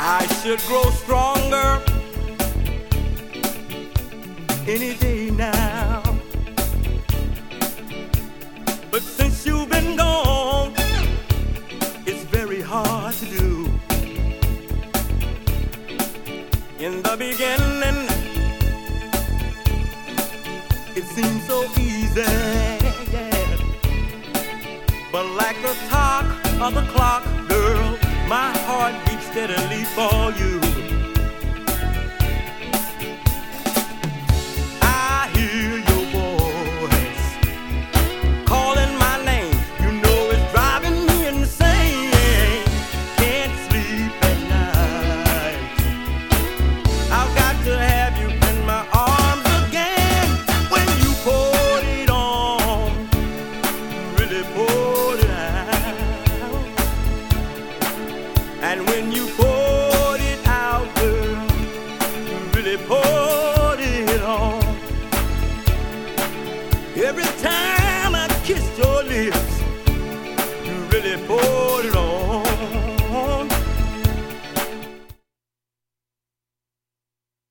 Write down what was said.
I should grow stronger any day now. But since you've been gone, it's very hard to do. In the beginning, it seemed so easy, yeah. But like the talk of the clock, girl, my heart beats steadily for you. I hear your voice calling my name. You know it's driving me insane. Can't sleep at night. I've got to have you in my arms again. When you poured it on, really poured it out. And when you poured